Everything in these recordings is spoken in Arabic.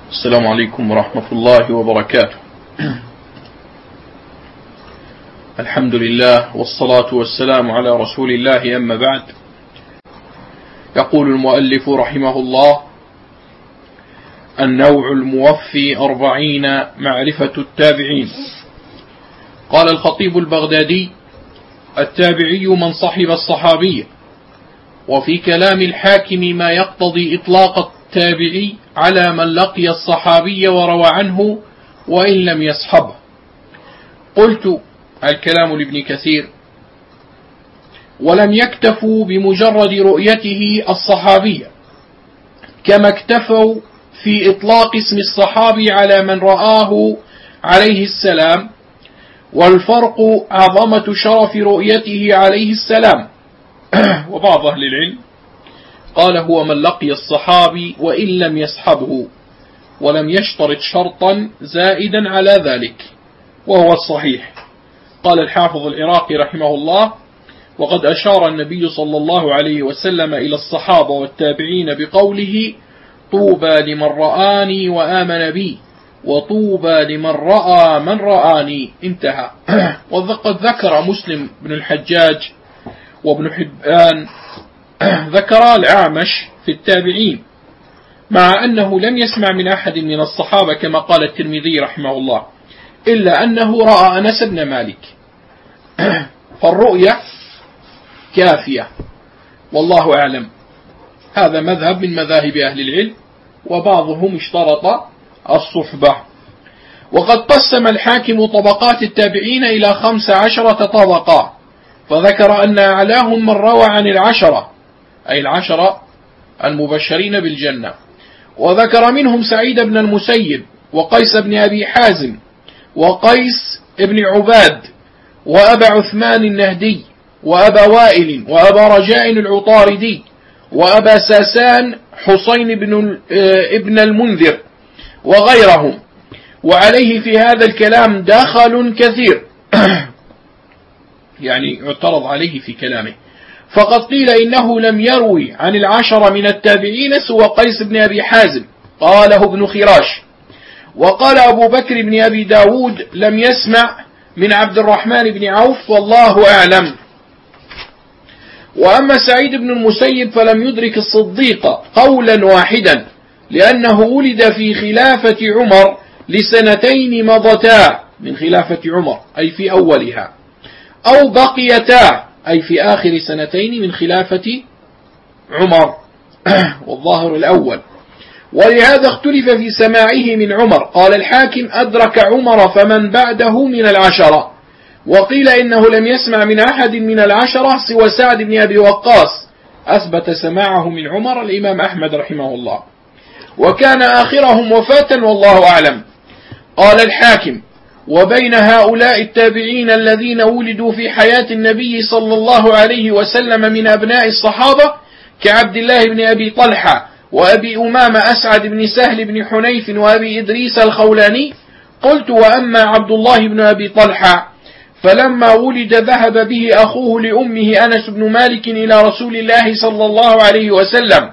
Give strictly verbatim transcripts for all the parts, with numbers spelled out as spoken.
السلام عليكم ورحمة الله وبركاته. الحمد لله والصلاة والسلام على رسول الله، أما بعد. يقول المؤلف رحمه الله: النوع الموفي أربعين معرفة التابعين. قال الخطيب البغدادي: التابعي من صحب الصحابي. وفي كلام الحاكم ما يقتضي إطلاق التابعي على من لقي الصحابي وروى عنه وإن لم يصحبه. قلت: الكلام لابن كثير: ولم يكتفوا بمجرد رؤيته الصحابية، كما اكتفوا في إطلاق اسم الصحابي على من رآه عليه السلام، والفرق عظمة شرف رؤيته عليه السلام. وبعض أهل العلم قال: هو من لقي الصحابي وإن لم يصحبه، ولم يشترط شرطا زائدا على ذلك، وهو الصحيح. قال الحافظ العراقي رحمه الله: وقد أشار النبي صلى الله عليه وسلم إلى الصحابة والتابعين بقوله: طوبى لمن رآني وآمن بي، وطوبى لمن رأى من رآني. انتهى. وقد ذكر مسلم بن الحجاج وابن حبان ذكر الأعمش في التابعين، مع أنه لم يسمع من أحد من الصحابة كما قال الترمذي رحمه الله، إلا أنه رأى أنس بن مالك. فالرؤية كافية، والله أعلم. هذا مذهب من مذاهب أهل العلم، وبعضهم اشترط الصحبة. وقد قسم الحاكم طبقات التابعين إلى خمس عشرة طبقة، فذكر أن أعلاهم من روى عن العشرة، أي العشرة المبشرين بالجنة، وذكر منهم سعيد بن المسيب، وقيس بن أبي حازم، وقيس بن عباد، وأبا عثمان النهدي، وأبا وائل، وأبا رجاء العطاردي، وأبا ساسان حسين بن ابن المنذر، وغيرهم. وعليه في هذا الكلام داخل كثير، يعني اعترض عليه في كلامه، فقد قيل إنه لم يروي عن العشرة من التابعين سوى قيس بن أبي حازم، قاله ابن خراش. وقال أبو بكر بن أبي داود: لم يسمع من عبد الرحمن بن عوف، والله أعلم. وأما سعيد بن المسيب فلم يدرك الصديق قولا واحدا، لأنه ولد في خلافة عمر لسنتين مضتا من خلافة عمر، أي في أولها، أو بقيتا، أي في آخر سنتين من خلافة عمر، والظاهر الأول. ولهذا اختلف في سماعه من عمر. قال الحاكم: أدرك عمر فمن بعده من العشرة. وقيل إنه لم يسمع من أحد من العشرة سوى سعد بن أبي وقاص، أثبت سماعه من عمر الإمام أحمد رحمه الله، وكان آخرهم وفاة، والله أعلم. قال الحاكم: وبين هؤلاء التابعين الذين ولدوا في حياة النبي صلى الله عليه وسلم من أبناء الصحابة كعبد الله بن أبي طلحة، وأبي أمامة أسعد بن سهل بن حنيف، وأبي إدريس الخولاني. قلت: وأما عبد الله بن أبي طلحة فلما ولد ذهب به أخوه لأمه أنس بن مالك إلى رسول الله صلى الله عليه وسلم،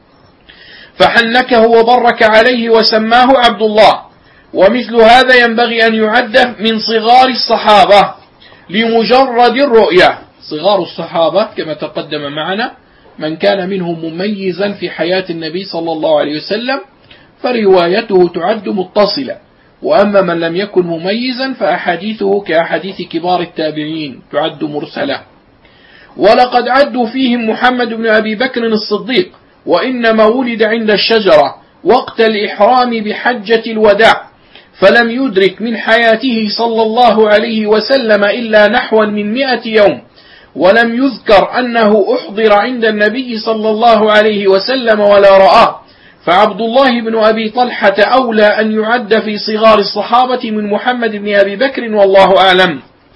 فحنكه وبرك عليه وسماه عبد الله. ومثل هذا ينبغي أن يعد من صغار الصحابة لمجرد الرؤية. صغار الصحابة كما تقدم معنا من كان منهم مميزا في حياة النبي صلى الله عليه وسلم، فروايته تعد متصلة. وأما من لم يكن مميزا فأحاديثه كأحاديث كبار التابعين تعد مرسلة. ولقد عدوا فيهم محمد بن أبي بكر الصديق، وإنما ولد عند الشجرة وقت الإحرام بحجة الوداع، فلم يدرك من حياته صلى الله عليه وسلم إلا نحو من مئة يوم، ولم يذكر أنه أحضر عند النبي صلى الله عليه وسلم ولا رآه. فعبد الله بن أبي طلحة أولى أن يعد في صغار الصحابة من محمد بن أبي بكر، والله أعلم.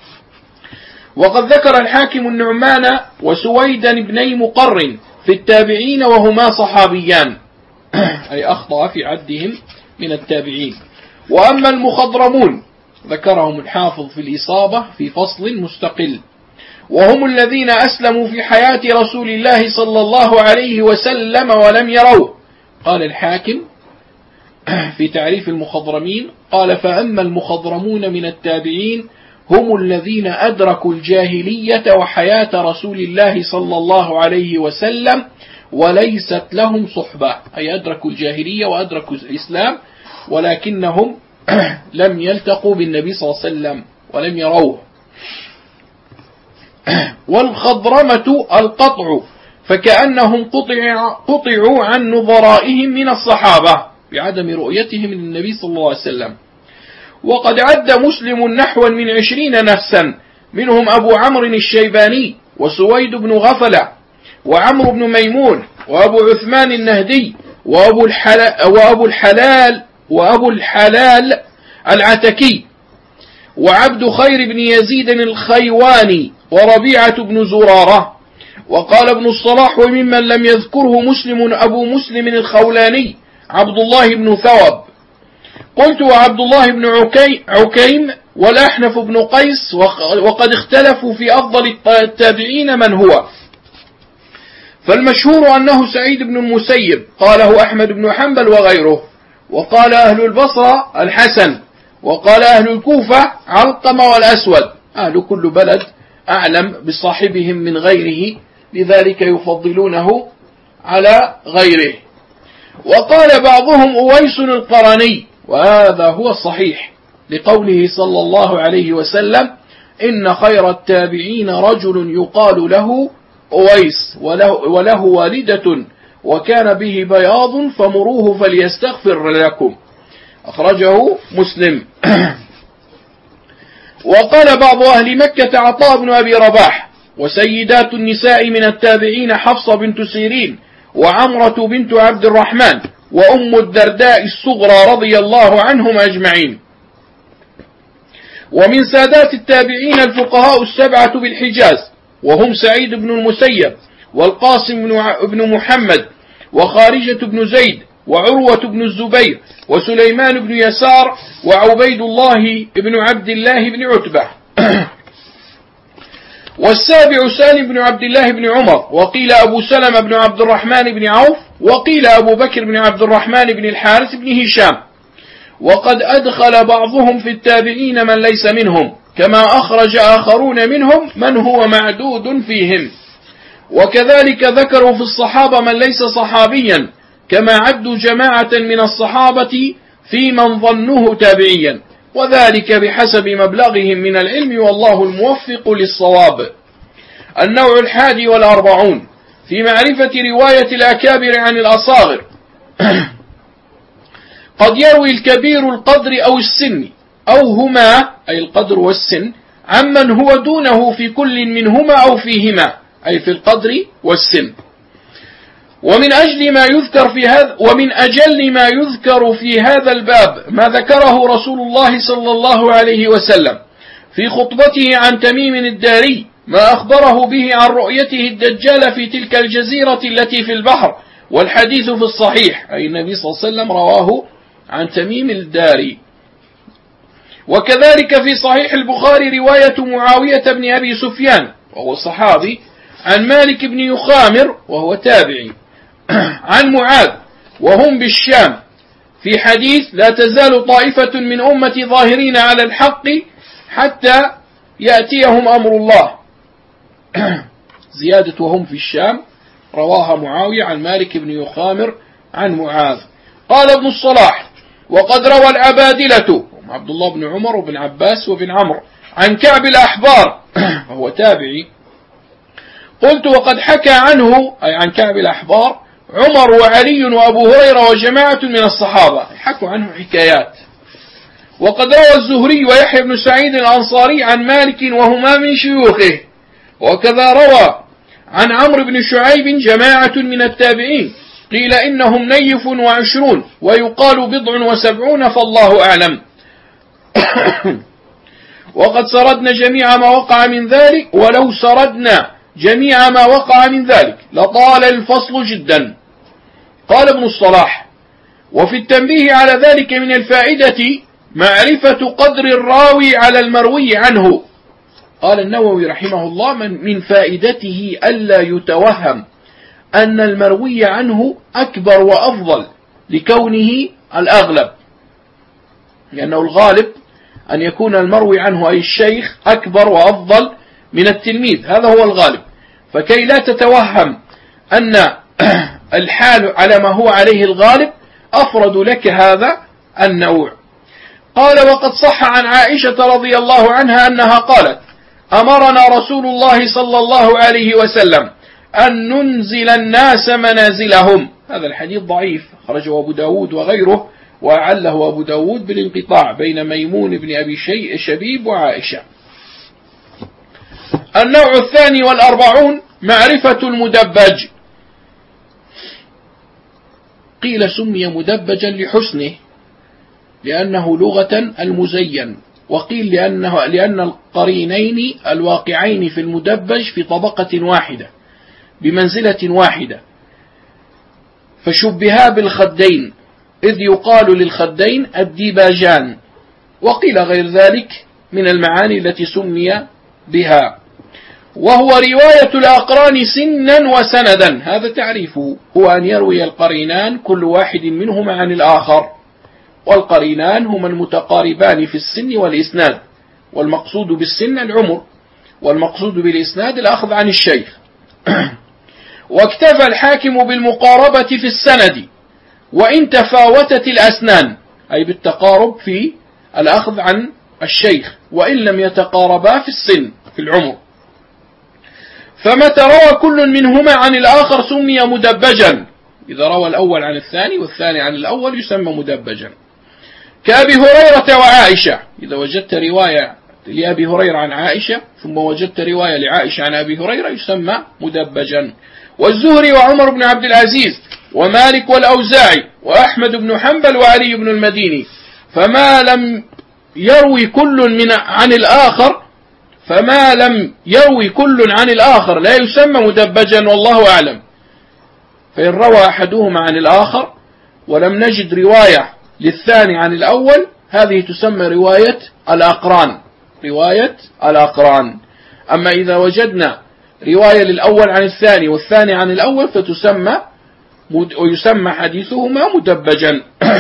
وقد ذكر الحاكم النعمان وسويدا بني مقر في التابعين، وهما صحابيان، أي أخطأ في عدهم من التابعين. وأما المخضرمون ذكرهم الحافظ في الإصابة في فصل مستقل، وهم الذين أسلموا في حياة رسول الله صلى الله عليه وسلم ولم يروه. قال الحاكم: في تعريف المخضرمين قال: فأما المخضرمون من التابعين هم الذين أدركوا الجاهلية وحياة رسول الله صلى الله عليه وسلم وليست لهم صحبة، أي أدركوا الجاهلية وأدركوا الإسلام ولكنهم لم يلتقوا بالنبي صلى الله عليه وسلم ولم يروه. والخضرمة القطع، فكأنهم قطع قطعوا عن نظرائهم من الصحابة بعدم رؤيتهم للنبي صلى الله عليه وسلم. وقد عد مسلم نحوا من عشرين نفسا، منهم أبو عمرو الشيباني وسويد بن غفلة وعمرو بن ميمون وأبو عثمان النهدي وأبو الحلال وأبو الحلال وأبو الحلال العتكي وعبد خير بن يزيد الخيواني وربيعة بن زرارة. وقال ابن الصلاح: وممن لم يذكره مسلم أبو مسلم الخولاني عبد الله بن ثوب. قلت: وعبد الله بن عكيم والأحنف بن قيس، وقد اختلفوا في أفضل التابعين من هو، فالمشهور أنه سعيد بن المسيب قاله أحمد بن حنبل وغيره، وقال أهل البصرة الحسن، وقال أهل الكوفة علقمة والأسود. أهل كل بلد أعلم بصاحبهم من غيره، لذلك يفضلونه على غيره. وقال بعضهم أويس القرني، وهذا هو الصحيح لقوله صلى الله عليه وسلم: إن خير التابعين رجل يقال له أويس وله, وله والدة وكان به بياض فمروه فليستغفر لكم. أخرجه مسلم. وقال بعض أهل مكة عطاء بن أبي رباح: وسيدات النساء من التابعين حفصة بنت سيرين وعمرة بنت عبد الرحمن وأم الدرداء الصغرى رضي الله عنهم أجمعين. ومن سادات التابعين الفقهاء السبعة بالحجاز، وهم سعيد بن المسيب والقاسم بن محمد وخارجة بن زيد وعروة بن الزبير وسليمان بن يسار وعبيد الله بن عبد الله بن عتبة. والسابع سالم بن عبد الله بن عمر، وقيل أبو سلمة بن عبد الرحمن بن عوف، وقيل أبو بكر بن عبد الرحمن بن الحارث بن هشام. وقد أدخل بعضهم في التابعين من ليس منهم، كما أخرج آخرون منهم من هو معدود فيهم. وكذلك ذكروا في الصحابة من ليس صحابيا، كما عدوا جماعة من الصحابة في من ظنوه تابعيا، وذلك بحسب مبلغهم من العلم، والله الموفق للصواب. النوع الحادي والأربعون في معرفة رواية الأكابر عن الأصاغر. قد يروي الكبير القدر أو السن أو هما، أي القدر والسن، عمن هو دونه في كل منهما أو فيهما، أي في القدر والسن. ومن أجل ما يذكر في هذا ومن أجل ما يذكر في هذا الباب ما ذكره رسول الله صلى الله عليه وسلم في خطبته عن تميم الداري، ما أخبره به عن رؤيته الدجال في تلك الجزيرة التي في البحر، والحديث في الصحيح، أي النبي صلى الله عليه وسلم رواه عن تميم الداري. وكذلك في صحيح البخاري رواية معاوية بن أبي سفيان وهو صحابي عن مالك بن يخامر وهو تابعي عن معاذ وهم بالشام في حديث: لا تزال طائفة من أمتي ظاهرين على الحق حتى يأتيهم أمر الله. زيادة وهم في الشام رواها معاوية عن مالك بن يخامر عن معاذ. قال ابن الصلاح: وقد روى العبادلة عبد الله بن عمر وبن عباس وبن عمرو عن كعب الأحبار وهو تابعي. قلت: وقد حكى عنه، أي عن كعب الأحبار، عمر وعلي وأبو هريرة وجماعة من الصحابة، حكوا عنه حكايات. وقد روى الزهري ويحيى بن سعيد الأنصاري عن مالك وهما من شيوخه. وكذا روى عن عمرو بن شعيب جماعة من التابعين، قيل إنهم نيف وعشرون ويقال بضع وسبعون، فالله أعلم. وقد سردنا جميع ما وقع من ذلك، ولو سردنا جميع ما وقع من ذلك لطال الفصل جدا. قال ابن الصلاح: وفي التنبيه على ذلك من الفائدة معرفة قدر الراوي على المروي عنه. قال النووي رحمه الله: من, من فائدته ألا يتوهم أن المروي عنه أكبر وأفضل لكونه الأغلب، لأنه الغالب أن يكون المروي عنه أي الشيخ أكبر وأفضل من التلميذ، هذا هو الغالب. فكي لا تتوهم أن الحال على ما هو عليه الغالب أفرد لك هذا النوع. قال: وقد صح عن عائشة رضي الله عنها أنها قالت: أمرنا رسول الله صلى الله عليه وسلم أن ننزل الناس منازلهم. هذا الحديث ضعيف، خرجه أبو داود وغيره، وأعله أبو داود بالانقطاع بين ميمون بن أبي شيء شبيب وعائشة. النوع الثاني والأربعون معرفة المدبج. قيل سمي مدبجا لحسنه لأنه لغة المزين، وقيل لأنه لأن القرينين الواقعين في المدبج في طبقة واحدة بمنزلة واحدة، فشبها بالخدين، إذ يقال للخدين الديباجان. وقيل غير ذلك من المعاني التي سمي بها. وهو رواية الأقران سنا وسندا، هذا تعريفه، هو أن يروي القرينان كل واحد منهما عن الآخر، والقرينان هما المتقاربان في السن والإسناد، والمقصود بالسن العمر، والمقصود بالإسناد الأخذ عن الشيخ. واكتفى الحاكم بالمقاربة في السند وإن تفاوتت الأسنان، أي بالتقارب في الأخذ عن الشيخ وإن لم يتقاربا في السن في العمر. فمتى روى كل منهما عن الآخر سمي مدبجا، إذا روى الأول عن الثاني والثاني عن الأول يسمى مدبجا. كأبي هريرة وعائشة، إذا وجدت رواية لأبي هريرة عن عائشة ثم وجدت رواية لعائشة عن أبي هريرة يسمى مدبجا. والزهري وعمر بن عبد العزيز ومالك والأوزاعي وأحمد بن حنبل وعلي بن المديني، فما لم يروي كل من عن الآخر فما لم يروي كل عن الآخر لا يسمى مدبجا، والله أعلم. فإن روى أحدهما عن الآخر ولم نجد رواية للثاني عن الأول، هذه تسمى رواية الأقران، رواية الأقران. أما إذا وجدنا رواية للأول عن الثاني والثاني عن الأول فتسمى ويسمى حديثهما مدبجا.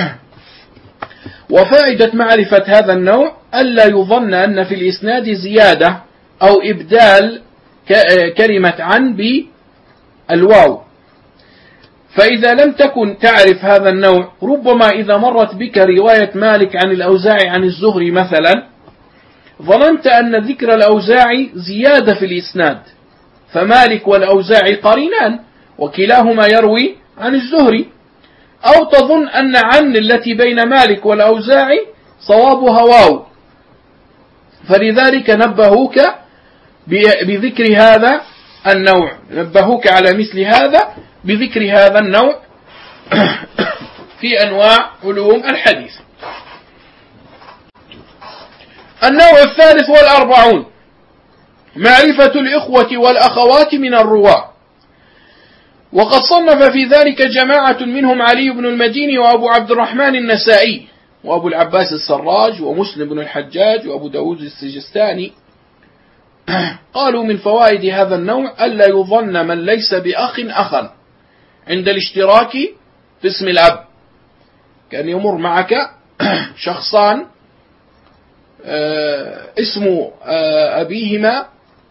وفائدة معرفة هذا النوع ألا يظن أن في الإسناد زيادة أو إبدال كلمة عن بالواو، فإذا لم تكن تعرف هذا النوع ربما إذا مرت بك رواية مالك عن الأوزاعي عن الزهري مثلا ظننت أن ذكر الأوزاعي زيادة في الإسناد، فمالك والأوزاعي قرينان وكلاهما يروي عن الزهري، أو تظن أن عن التي بين مالك والأوزاعي صوابها واو، فلذلك نبهوك بذكر هذا النوع، نبهوك على مثل هذا بذكر هذا النوع في أنواع علوم الحديث. النوع الثالث والأربعون معرفة الإخوة والأخوات من الرواة. وقد صنف في ذلك جماعة منهم علي بن المديني وأبو عبد الرحمن النسائي وأبو العباس السراج ومسلم بن الحجاج وأبو داود السجستاني. قالوا من فوائد هذا النوع ألا يظن من ليس بأخ أخا عند الاشتراك في اسم الأب، كان يمر معك شخصان اسم أبيهما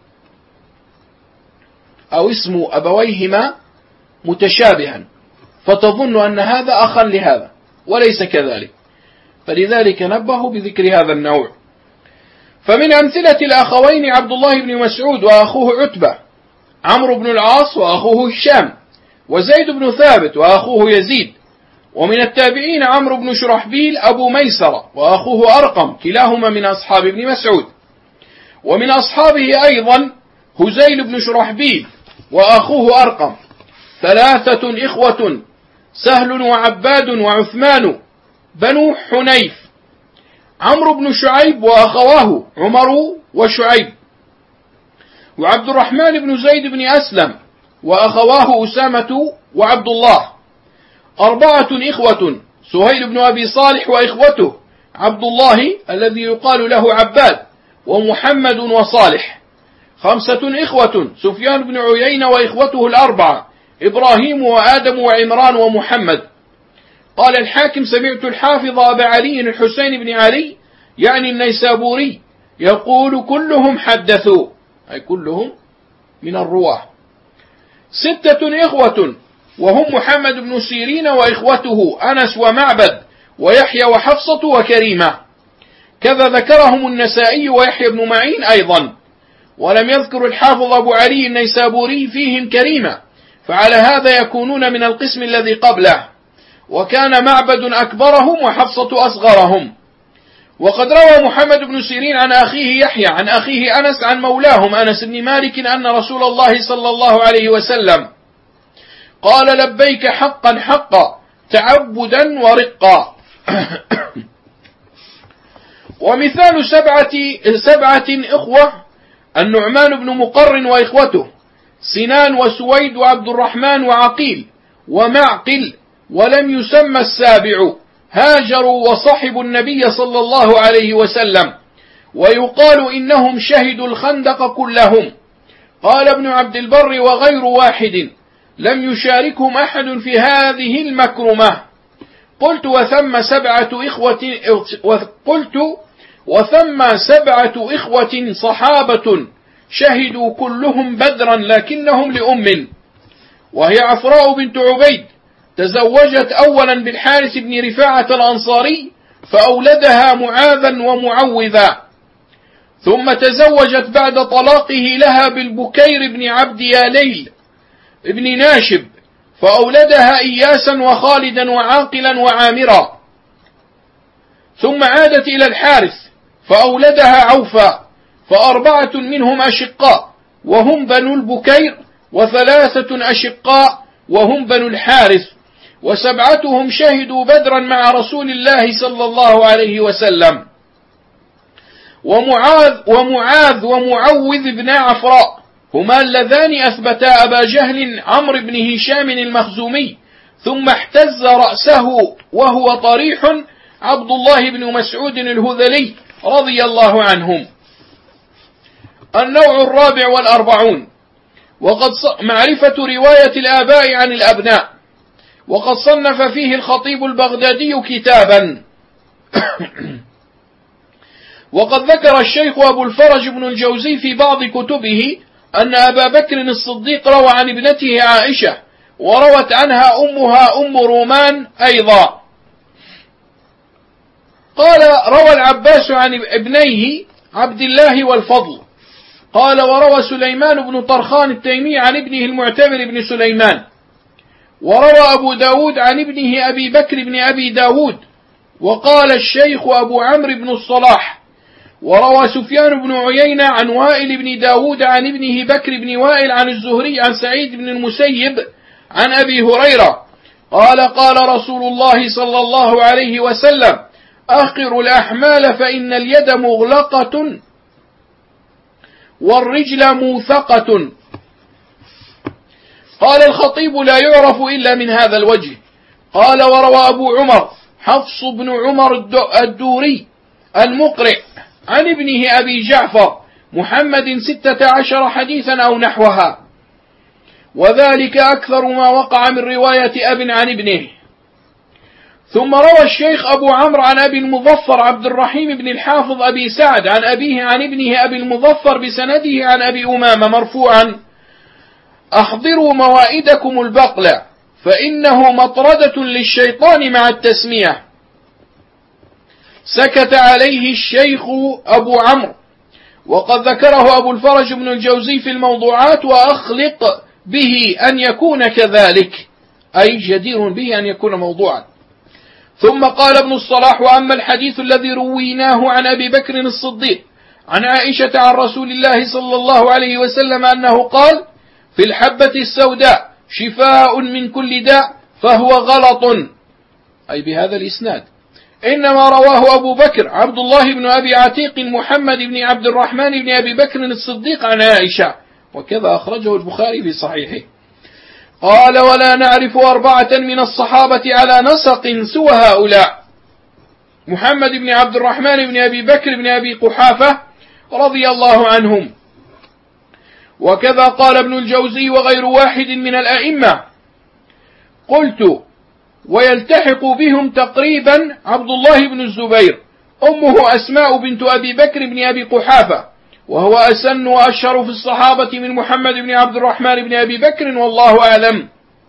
أو اسم أبويهما متشابها فتظن أن هذا أخا لهذا وليس كذلك، فلذلك نبهوا بذكر هذا النوع. فمن أمثلة الأخوين عبد الله بن مسعود وأخوه عتبة، عمرو بن العاص وأخوه هشام، وزيد بن ثابت وأخوه يزيد. ومن التابعين عمرو بن شرحبيل أبو ميسرة وأخوه أرقم، كلاهما من أصحاب ابن مسعود. ومن أصحابه أيضا هزيل بن شرحبيل وأخوه أرقم، ثلاثة إخوة سهل وعباد وعثمان بنو حنيف. عمرو بن شعيب وأخواه عمر وشعيب، وعبد الرحمن بن زيد بن أسلم وأخواه أسامة وعبد الله. أربعة إخوة سهيل بن أبي صالح وإخوته عبد الله الذي يقال له عباد ومحمد وصالح. خمسة إخوة سفيان بن عيينة وإخوته الأربعة إبراهيم وآدم وعمران ومحمد. قال الحاكم: سمعت الحافظ أبا علي الحسين بن علي يعني النيسابوري يقول: كلهم حدثوا، أي كلهم من الرواه. ستة إخوة وهم محمد بن سيرين وإخوته أنس ومعبد ويحيى وحفصة وكريمة، كذا ذكرهم النسائي ويحيى بن معين أيضا، ولم يذكر الحافظ أبو علي النيسابوري فيهم كريمة، فعلى هذا يكونون من القسم الذي قبله، وكان معبد أكبرهم وحفصة أصغرهم. وقد روى محمد بن سيرين عن أخيه يحيى عن أخيه أنس عن مولاهم أنس بن مالك أن رسول الله صلى الله عليه وسلم قال: لبيك حقا حقا تعبدا ورقا. ومثال سبعة, سبعة إخوة: النعمان بن مقر وإخوته، سنان وسويد وعبد الرحمن وعقيل ومعقل، ولم يسمى السابع، هاجروا وصحبوا النبي صلى الله عليه وسلم، ويقال إنهم شهدوا الخندق كلهم. قال ابن عبد البر: وغير واحد لم يشاركهم أحد في هذه المكرمة. قلت: وثم سبعة إخوة قلت وثم سبعة إخوة صحابة شهدوا كلهم بدرا لكنهم لأم، وهي عفراء بنت عبيد، تزوجت أولا بالحارث بن رفاعة الأنصاري فأولدها معاذا ومعوذا، ثم تزوجت بعد طلاقه لها بالبكير بن عبد ياليل ابن ناشب فأولدها إياسا وخالدا وعاقلا وعامرا، ثم عادت إلى الحارث فأولدها عوفا، فأربعة منهم أشقاء وهم بنو البكير، وثلاثة أشقاء وهم بنو الحارث، وسبعتهم شهدوا بدرا مع رسول الله صلى الله عليه وسلم. ومعاذ ومعاذ ومعوذ بن عفراء هما اللذان أثبتا أبا جهل عمرو بن هشام المخزومي، ثم احتز رأسه وهو طريح عبد الله بن مسعود الهذلي رضي الله عنهم. النوع الرابع والأربعون: وقد معرفة رواية الآباء عن الأبناء، وقد صنف فيه الخطيب البغدادي كتابا. وقد ذكر الشيخ أبو الفرج بن الجوزي في بعض كتبه أن أبا بكر الصديق روى عن ابنته عائشة، وروت عنها أمها أم رومان أيضا. قال: روى العباس عن ابنيه عبد الله والفضل. قال: وروى سليمان بن طرخان التيمي عن ابنه المعتمر بن سليمان. وروى أبو داود عن ابنه أبي بكر بن أبي داود. وقال الشيخ أبو عمرو بن الصلاح: وروى سفيان بن عيينة عن وائل بن داود عن ابنه بكر بن وائل عن الزهري عن سعيد بن المسيب عن أبي هريرة قال: قال رسول الله صلى الله عليه وسلم: أخر الأحمال فإن اليد مغلقة والرجل موثقة. قال الخطيب: لا يعرف إلا من هذا الوجه. قال: وروى أبو عمر حفص بن عمر الدوري المقرئ عن ابنه أبي جعفر محمد ستة عشر حديثا أو نحوها، وذلك أكثر ما وقع من رواية أب عن ابنه. ثم روى الشيخ أبو عمرو عن أبي المظفر عبد الرحيم بن الحافظ أبي سعد عن أبيه عن ابنه أبي المظفر بسنده عن أبي أمامة مرفوعا: أحضروا موائدكم البقل فإنه مطردة للشيطان مع التسمية. سكت عليه الشيخ أبو عمرو، وقد ذكره أبو الفرج بن الجوزي في الموضوعات، وأخلق به أن يكون كذلك، أي جدير به أن يكون موضوعا. ثم قال ابن الصلاح: وأما الحديث الذي رويناه عن أبي بكر الصديق عن عائشة عن رسول الله صلى الله عليه وسلم أنه قال: في الحبة السوداء شفاء من كل داء، فهو غلط، أي بهذا الإسناد. إنما رواه أبو بكر عبد الله بن أبي عتيق محمد بن عبد الرحمن بن أبي بكر الصديق عن عائشة، وكذا أخرجه البخاري في صحيحه. قال: ولا نعرف أربعة من الصحابة على نسق سوى هؤلاء: محمد بن عبد الرحمن بن أبي بكر بن أبي قحافة رضي الله عنهم. وكذا قال ابن الجوزي وغير واحد من الأئمة. قلت: ويلتحق بهم تقريبا عبد الله بن الزبير، أمه أسماء بنت أبي بكر بن أبي قحافة، وهو أسن وأشهر في الصحابة من محمد بن عبد الرحمن بن أبي بكر، والله أعلم.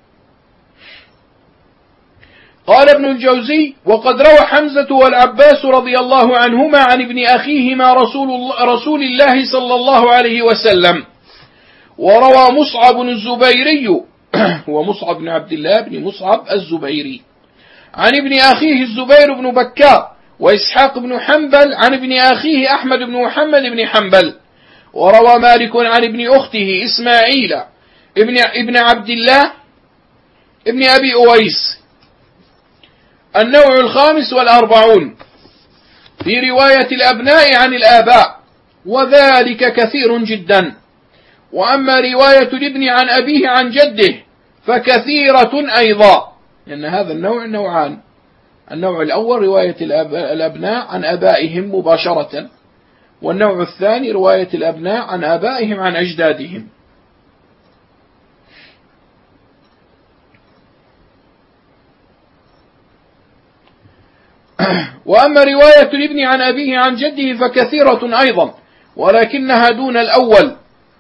قال ابن الجوزي: وقد روى حمزة والعباس رضي الله عنهما عن ابن أخيهما رسول الله, رسول الله صلى الله عليه وسلم. وروى مصعب الزبيري ومصعب بن عبد الله بن مصعب الزبيري عن ابن أخيه الزبير بن بكار، وإسحاق بن حنبل عن ابن أخيه أحمد بن محمد بن حنبل. وروى مالك عن ابن أخته إسماعيل ابن, ابن عبد الله ابن أبي أويس. النوع الخامس والأربعون في رواية الأبناء عن الآباء، وذلك كثير جدا. وأما رواية الابن عن أبيه عن جده فكثيرة أيضا، لأن هذا النوع نوعان: النوع الأول رواية الأبناء عن أبائهم مباشرة، والنوع الثاني رواية الأبناء عن آبائهم عن أجدادهم. وأما رواية الابن عن أبيه عن جده فكثيرة أيضا، ولكنها دون الأول،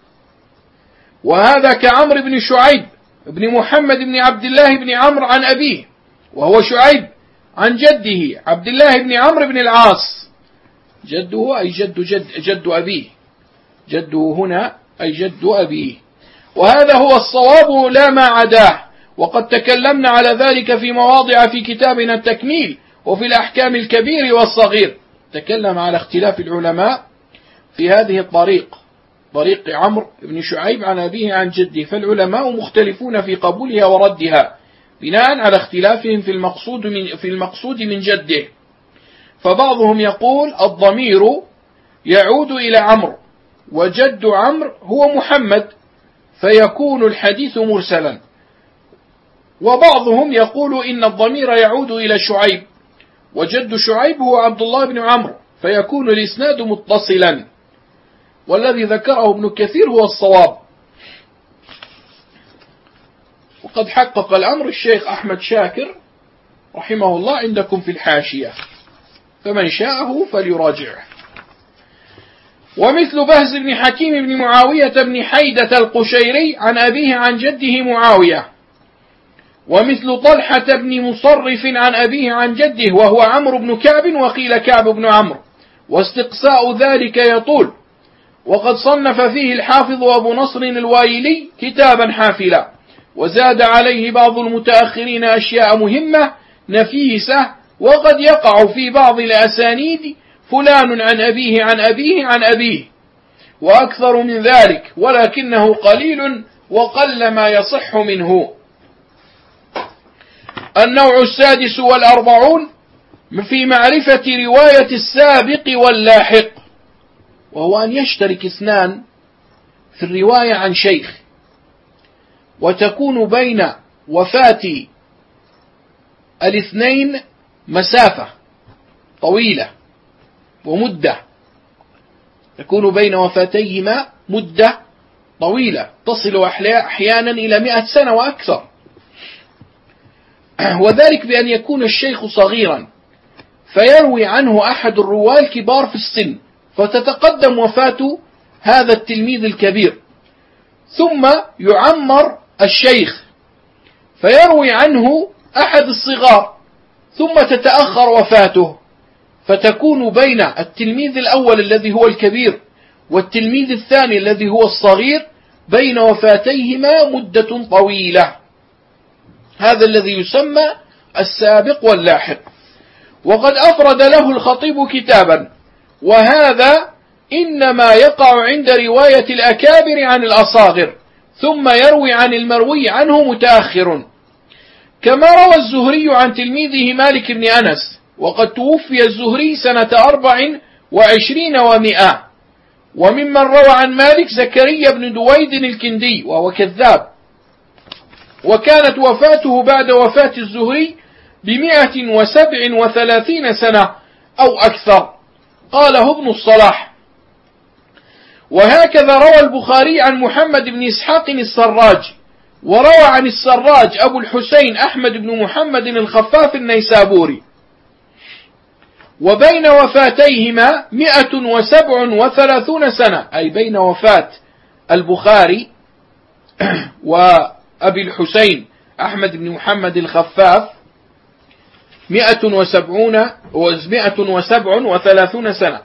وهذا كعمر بن شعيب بن محمد بن عبد الله بن عمرو عن أبيه، وهو شعيب، عن جده عبد الله بن عمرو بن العاص. جده أي جد, جد, جد أبيه، جده هنا أي جد أبيه، وهذا هو الصواب لا ما عداه. وقد تكلمنا على ذلك في مواضع في كتابنا التكميل وفي الأحكام الكبير والصغير، تكلم على اختلاف العلماء في هذه الطريق، طريق عمرو بن شعيب عن أبيه عن جده، فالعلماء مختلفون في قبولها وردها بناء على اختلافهم في المقصود من, في المقصود من جده. فبعضهم يقول الضمير يعود إلى عمرو، وجد عمرو هو محمد، فيكون الحديث مرسلا. وبعضهم يقول إن الضمير يعود إلى شعيب، وجد شعيب هو عبد الله بن عمرو، فيكون الإسناد متصلا. والذي ذكره ابن كثير هو الصواب، وقد حقق الأمر الشيخ أحمد شاكر رحمه الله عندكم في الحاشية، فمن شاءه فليراجعه. ومثل بهز بن حكيم بن معاوية بن حيدة القشيري عن أبيه عن جده معاوية. ومثل طلحة بن مصرف عن أبيه عن جده، وهو عمرو بن كعب، وقيل كعب بن عمرو، واستقصاء ذلك يطول. وقد صنف فيه الحافظ أبو نصر الوايلي كتابا حافلا، وزاد عليه بعض المتأخرين أشياء مهمة نفيسة، وقد يقع في بعض الأسانيد فلان عن أبيه عن أبيه عن أبيه، وأكثر من ذلك، ولكنه قليل وقل ما يصح منه. النوع السادس والأربعون في معرفة رواية السابق واللاحق، وهو أن يشترك اثنان في الرواية عن شيخ، وتكون بين وفاة الاثنين مسافة طويلة ومدة، تكون بين وفاتيهما مدة طويلة تصل أحيانا إلى مئة سنة وأكثر، وذلك بأن يكون الشيخ صغيرا فيروي عنه أحد الرواة الكبار في السن، فتتقدم وفاة هذا التلميذ الكبير، ثم يعمر الشيخ فيروي عنه أحد الصغار، ثم تتأخر وفاته، فتكون بين التلميذ الأول الذي هو الكبير والتلميذ الثاني الذي هو الصغير بين وفاتيهما مدة طويلة. هذا الذي يسمى السابق واللاحق. وقد أفرد له الخطيب كتابا، وهذا إنما يقع عند رواية الأكابر عن الأصاغر، ثم يروي عن المروي عنه متأخر، كما روى الزهري عن تلميذه مالك بن أنس، وقد توفي الزهري سنة أربع وعشرين ومئة. وممن روى عن مالك زكريا بن دويد الكندي، وهو كذاب، وكانت وفاته بعد وفاة الزهري بمئة وسبع وثلاثين سنة أو أكثر، قاله ابن الصلاح. وهكذا روى البخاري عن محمد بن إسحاق السراج، وروى عن السراج أبو الحسين أحمد بن محمد الخفاف النيسابوري. وبين وفاتيهما مئة وسبع وثلاثون سنة، أي بين وفاة البخاري وأبي الحسين أحمد بن محمد الخفاف مئة وسبعون ومئة وسبع وثلاثون سنة.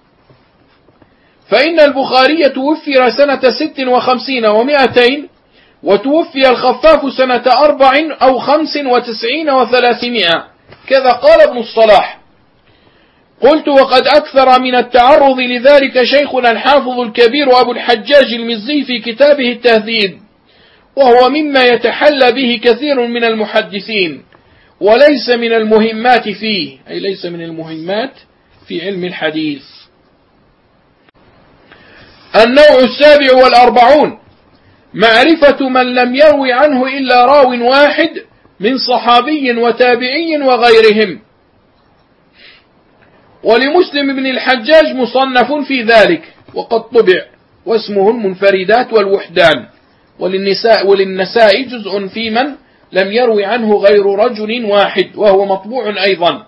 فإن البخاري توفي سنة ست وخمسين ومئتين، وتوفي الخفاف سنة أربع أو خمس وتسعين وثلاثمائة، كذا قال ابن الصلاح. قلت: وقد أكثر من التعرض لذلك شيخنا الحافظ الكبير أبو الحجاج المزي في كتابه التهذيب، وهو مما يتحلى به كثير من المحدثين، وليس من المهمات فيه، أي ليس من المهمات في علم الحديث. النوع السابع والأربعون: معرفة من لم يروي عنه إلا راو واحد من صحابي وتابعي وغيرهم. ولمسلم بن الحجاج مصنف في ذلك وقد طبع، واسمه المنفردات والوحدان. وللنساء وللنساء جزء في من لم يروي عنه غير رجل واحد، وهو مطبوع أيضا.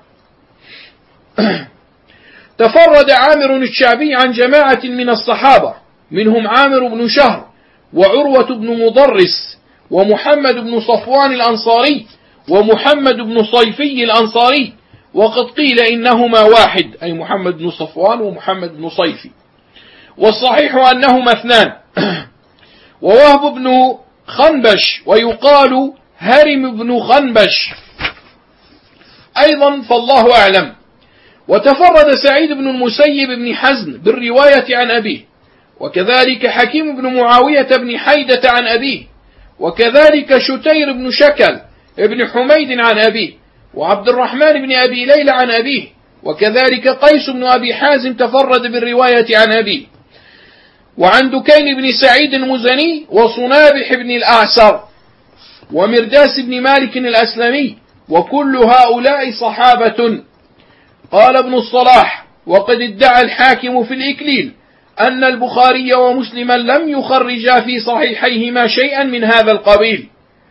تفرد عامر الشعبي عن جماعة من الصحابة، منهم عامر بن شهر وعروة بن مضرس ومحمد بن صفوان الأنصاري ومحمد بن صيفي الأنصاري، وقد قيل إنهما واحد، أي محمد بن صفوان ومحمد بن صيفي، والصحيح أنهما اثنان. ووهب بن خنبش ويقال هرم بن خنبش أيضا، فالله أعلم. وتفرد سعيد بن المسيب بن حزن بالرواية عن أبيه، وكذلك حكيم بن معاوية بن حيدة عن أبيه، وكذلك شتير بن شكل ابن حميد عن أبيه، وعبد الرحمن بن أبي ليلى عن أبيه، وكذلك قيس بن أبي حازم تفرد بالرواية عن أبيه، وعن دكين بن سعيد المزني وصنابح بن الأعسر ومرداس بن مالك الأسلمي، وكل هؤلاء صحابة. قال ابن الصلاح: وقد ادعى الحاكم في الإكليل أن البخاري ومسلما لم يخرجا في صحيحيهما شيئا من هذا القبيل.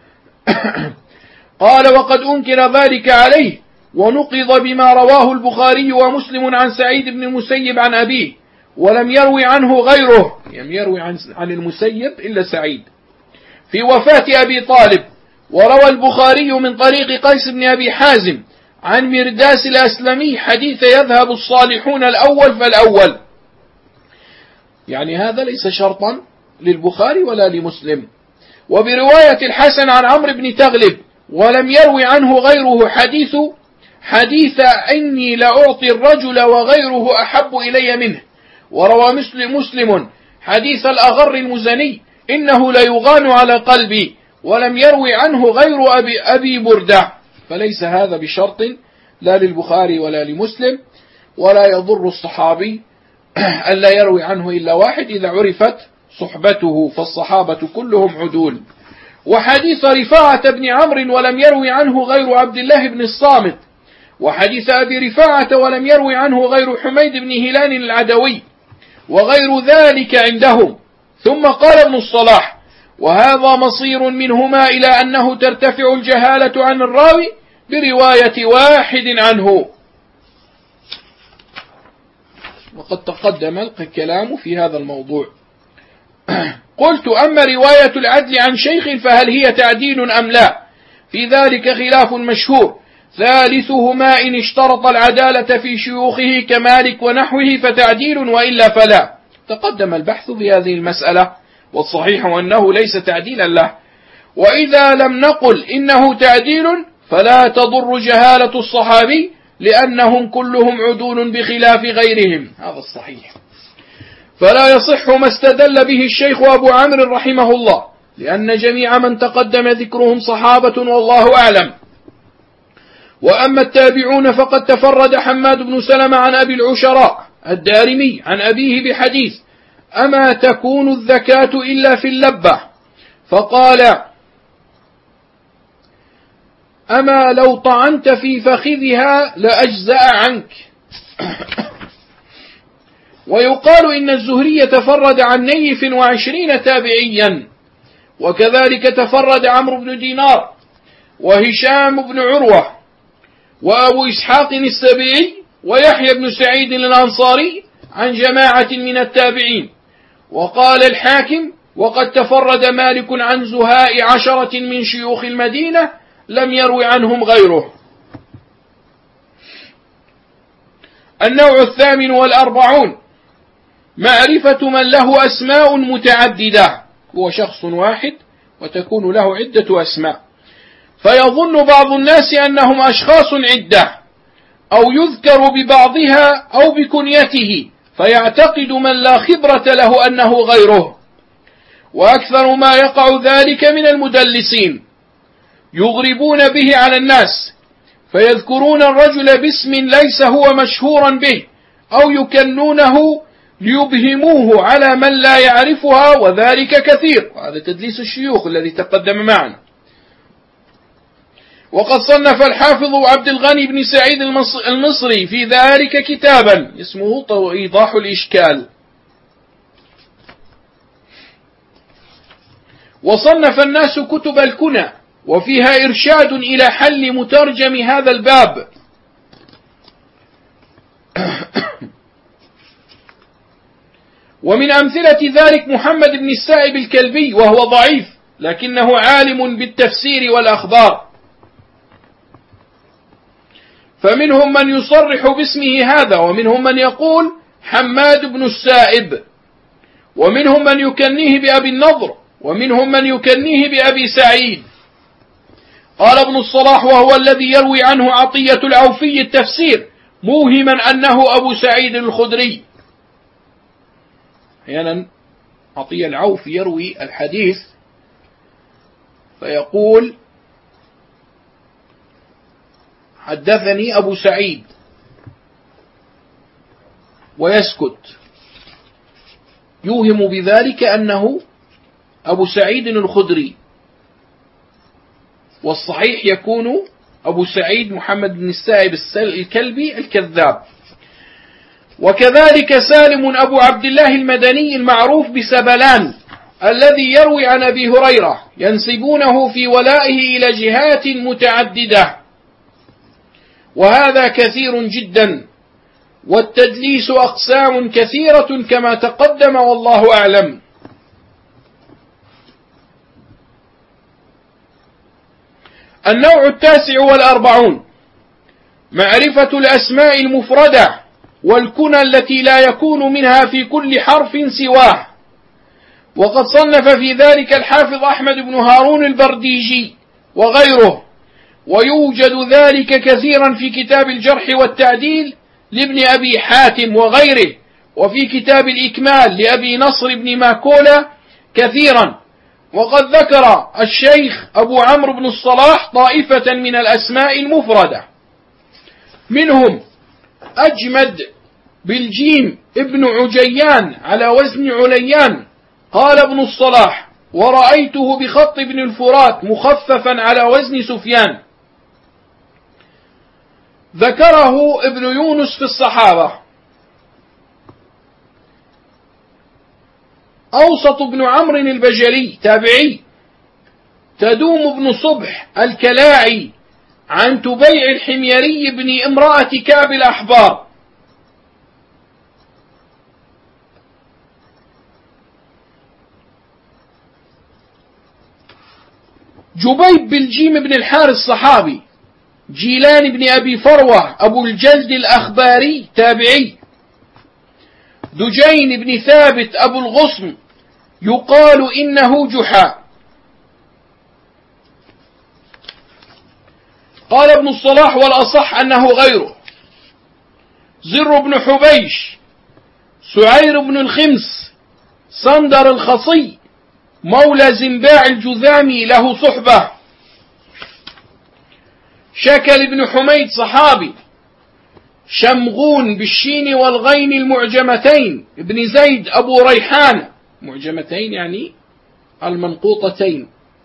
قال: وقد أنكر ذلك عليه، ونقض بما رواه البخاري ومسلم عن سعيد بن المسيب عن أبيه، ولم يروي عنه غيره، لم يروي عن المسيب إلا سعيد، في وفاة أبي طالب. وروى البخاري من طريق قيس بن أبي حازم عن مرداس الأسلمي حديث يذهب الصالحون الأول فالأول. يعني هذا ليس شرطا للبخاري ولا لمسلم. وبرواية الحسن عن عمرو بن تغلب، ولم يروي عنه غيره حديث حديث إني لأعطي الرجل وغيره أحب إلي منه. وروى مسلم, مسلم حديث الأغر المزني إنه ليغان على قلبي، ولم يروي عنه غير أبي, أبي بردع. فليس هذا بشرط لا للبخاري ولا لمسلم، ولا يضر الصحابي أن لا يروي عنه إلا واحد إذا عرفت صحبته، فالصحابة كلهم عدول. وحديث رفاعة بن عمرو ولم يروي عنه غير عبد الله بن الصامت، وحديث أبي رفاعة ولم يروي عنه غير حميد بن هلال العدوي، وغير ذلك عندهم. ثم قال ابن الصلاح: وهذا مصير منهما إلى أنه ترتفع الجهالة عن الراوي برواية واحد عنه. وقد تقدم الكلام في هذا الموضوع. قلت: أما رواية العدل عن شيخ فهل هي تعديل أم لا؟ في ذلك خلاف مشهور، ثالثهما إن اشترط العدالة في شيوخه كمالك ونحوه فتعديل، وإلا فلا. تقدم البحث في هذه المسألة، والصحيح أنه ليس تعديلا له. وإذا لم نقل إنه تعديل فلا تضر جهالة الصحابي، لأنهم كلهم عدول بخلاف غيرهم، هذا الصحيح. فلا يصح ما استدل به الشيخ أبو عمرو رحمه الله، لأن جميع من تقدم ذكرهم صحابة والله أعلم. وأما التابعون فقد تفرد حماد بن سلمة عن أبي العشراء الدارمي عن أبيه بحديث: أما تكون الزكاة إلا في اللبة؟ فقال: أما لو طعنت في فخذها لأجزأ عنك. ويقال إن الزهري تفرد عن نيف وعشرين تابعيا، وكذلك تفرد عمرو بن دينار وهشام بن عروة وأبو إسحاق السبيعي ويحيى بن سعيد الأنصاري عن جماعة من التابعين. وقال الحاكم: وقد تفرد مالك عن زهاء عشرة من شيوخ المدينة لم يروي عنهم غيره. النوع الثامن والأربعون: معرفة من له أسماء متعددة، هو شخص واحد وتكون له عدة أسماء، فيظن بعض الناس أنهم أشخاص عدة، أو يذكر ببعضها أو بكنيته، فيعتقد من لا خبرة له أنه غيره. وأكثر ما يقع ذلك من المدلسين، يغربون به على الناس، فيذكرون الرجل باسم ليس هو مشهورا به، أو يكنونه ليبهموه على من لا يعرفها، وذلك كثير. وهذا تدليس الشيوخ الذي تقدم معنا. وقد صنف الحافظ عبد الغني بن سعيد المصري في ذلك كتابا اسمه إيضاح الإشكال. وصنف الناس كتب الكنى، وفيها إرشاد إلى حل مترجم هذا الباب. ومن أمثلة ذلك محمد بن السائب الكلبي، وهو ضعيف لكنه عالم بالتفسير والأخبار، فمنهم من يصرح باسمه هذا، ومنهم من يقول حماد بن السائب، ومنهم من يكنيه بأبي النضر، ومنهم من يكنيه بأبي سعيد. قال ابن الصلاح: وهو الذي يروي عنه عطية العوفي التفسير موهما أنه أبو سعيد الخدري. أحيانا عطية العوفي يروي الحديث فيقول حدثني أبو سعيد ويسكت، يوهم بذلك أنه أبو سعيد الخدري، والصحيح يكون أبو سعيد محمد بن السائب الكلبي الكذاب. وكذلك سالم أبو عبد الله المدني المعروف بسبلان الذي يروي عن أبي هريرة، ينسبونه في ولائه إلى جهات متعددة، وهذا كثير جدا. والتدليس أقسام كثيرة كما تقدم، والله أعلم. النوع التاسع والأربعون: معرفة الأسماء المفردة والكنى التي لا يكون منها في كل حرف سواه. وقد صنف في ذلك الحافظ أحمد بن هارون البرديجي وغيره، ويوجد ذلك كثيرا في كتاب الجرح والتعديل لابن أبي حاتم وغيره، وفي كتاب الإكمال لأبي نصر بن ماكولا كثيرا. وقد ذكر الشيخ أبو عمرو بن الصلاح طائفة من الأسماء المفردة، منهم أجمد بالجيم ابن عجيان على وزن عليان. قال ابن الصلاح: ورأيته بخط ابن الفرات مخففا على وزن سفيان. ذكره ابن يونس في الصحابة. أوسط بن عمرو البجلي تابعي. تدوم ابن صبح الكلاعي عن تبيع الحميري بن امرأة كعب الأحبار. جبيب بالجيم بن الحارث الصحابي. جيلان بن أبي فروة أبو الجلد الأخباري تابعي. دجين بن ثابت أبو الغصن يقال إنه جحا. قال ابن الصلاح: والأصح أنه غيره. زر بن حبيش، سعير بن الخمس، صندر الخصي مولى زنباع الجذامي له صحبة. شكل بن حميد صحابي. شمغون بالشين والغين المعجمتين ابن زيد أبو ريحان، معجمتين يعني المنقوطتين.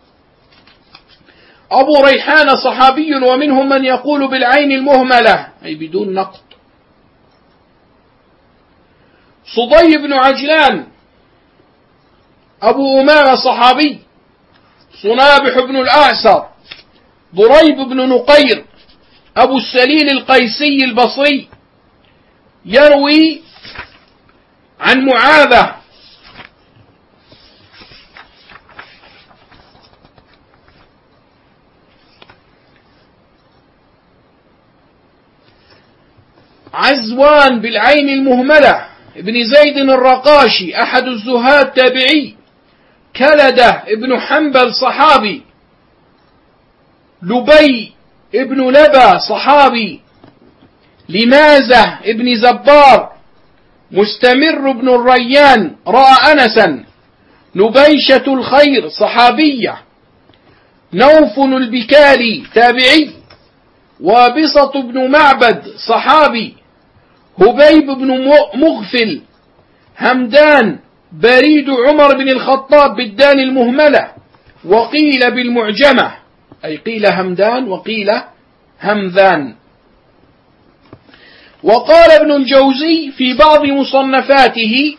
أبو ريحان صحابي، ومنهم من يقول بالعين المهملة أي بدون نقط. صدي بن عجلان أبو أمامة صحابي. صنابح بن الأعسر، ضريب بن نقير، أبو السليل القيسي البصري، يروي عن معاذة عزوان بالعين المهملة ابن زيد الرقاشي أحد الزهاد تابعي، كلدة ابن حنبل صحابي، لبي ابن لبى صحابي، لمازة ابن زبار، مستمر بن الريان رأى أنسا، نبيشة الخير صحابية، نوف البكاري تابعي، وابصة بن معبد صحابي، هبيب بن مغفل، همدان بريد عمر بن الخطاب بالدال المهملة، وقيل بالمعجمة، أي قيل همدان وقيل همذان. وقال ابن الجوزي في بعض مصنفاته: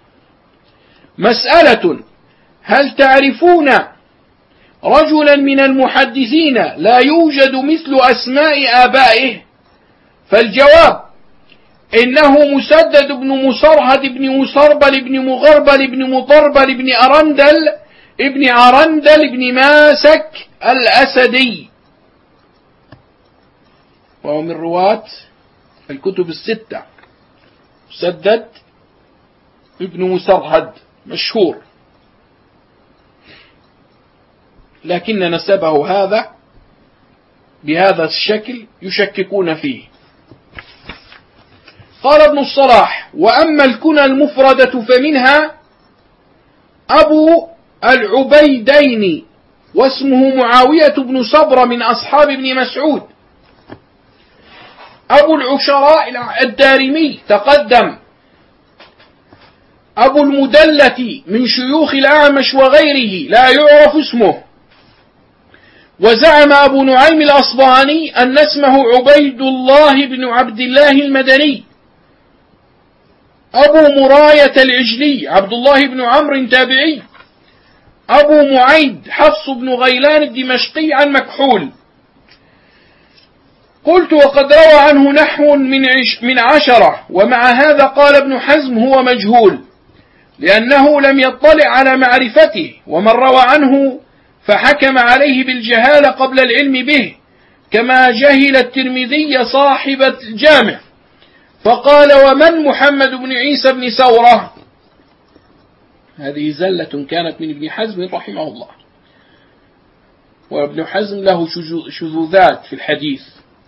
مسألة، هل تعرفون رجلا من المحدثين لا يوجد مثل أسماء آبائه؟ فالجواب: إنه مسدد بن مصرهد بن مسربل بن مغربل بن مطربل بن أرندل ابن عرندل بن ماسك الأسدي، وهو من رواة الكتب الستة. مسدد ابن مسرهد مشهور، لكن نسبه هذا بهذا الشكل يشككون فيه. قال ابن الصلاح: وأما الكنى المفردة فمنها أبو العبيدين، واسمه معاوية بن صبر من أصحاب ابن مسعود، أبو العشراء الدارمي تقدم، أبو المدلة من شيوخ الأعمش وغيره لا يعرف اسمه. وزعم أبو نعيم الأصبهاني أن اسمه عبيد الله بن عبد الله المدني. أبو مراية العجلي عبد الله بن عمرو تابعي. أبو معيد حفص بن غيلان الدمشقي عن مكحول. قلت: وقد روى عنه نحو من, عش من عشرة، ومع هذا قال ابن حزم هو مجهول، لأنه لم يطلع على معرفته، ومن روى عنه فحكم عليه بالجهالة قبل العلم به، كما جهل الترمذي صاحب الجامع فقال: ومن محمد بن عيسى بن ثورة؟ هذه زلة كانت من ابن حزم رحمه الله، وابن حزم له شذوذات في الحديث،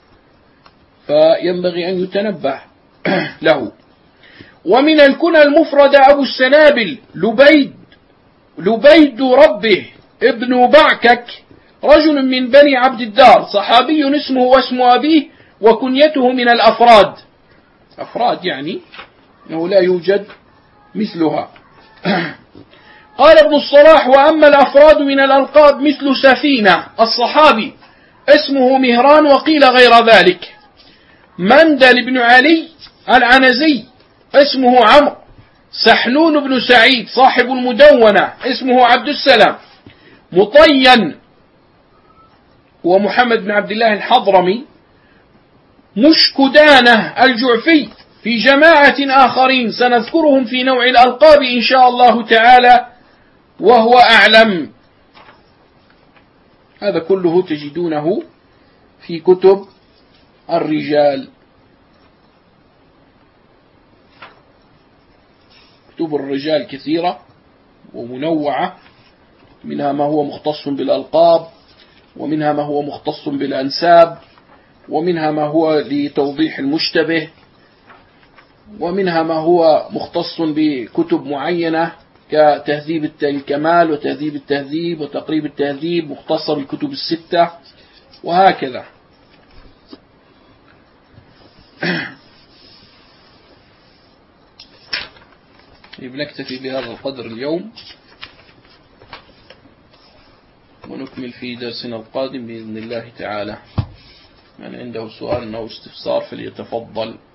فينبغي أن يتنبه له. ومن الكنى المفردة أبو السنابل لبيد لبيد ربه ابن بعكك، رجل من بني عبد الدار، صحابي اسمه واسم أبيه، وكنيته من الأفراد. أفراد يعني أنه لا يوجد مثلها. قال ابن الصلاح: وأما الأفراد من الألقاب مثل سفينة الصحابي اسمه مهران، وقيل غير ذلك. مندل بن علي العنزي اسمه عمرو. سحنون بن سعيد صاحب المدونة اسمه عبد السلام. مطين ومحمد بن عبد الله الحضرمي. مشكدانة الجعفي، في جماعة آخرين سنذكرهم في نوع الألقاب إن شاء الله تعالى، وهو أعلم. هذا كله تجدونه في كتب الرجال. كتب الرجال كثيرة ومنوعة، منها ما هو مختص بالألقاب، ومنها ما هو مختص بالأنساب، ومنها ما هو لتوضيح المشتبه، ومنها ما هو مختص بكتب معينة كتهذيب الكمال وتهذيب التهذيب وتقريب التهذيب، مختصة بالكتب الستة، وهكذا. نكتفي بهذا القدر اليوم، ونكمل في درسنا القادم بإذن الله تعالى. من عنده سؤال أو استفسار فليتفضل.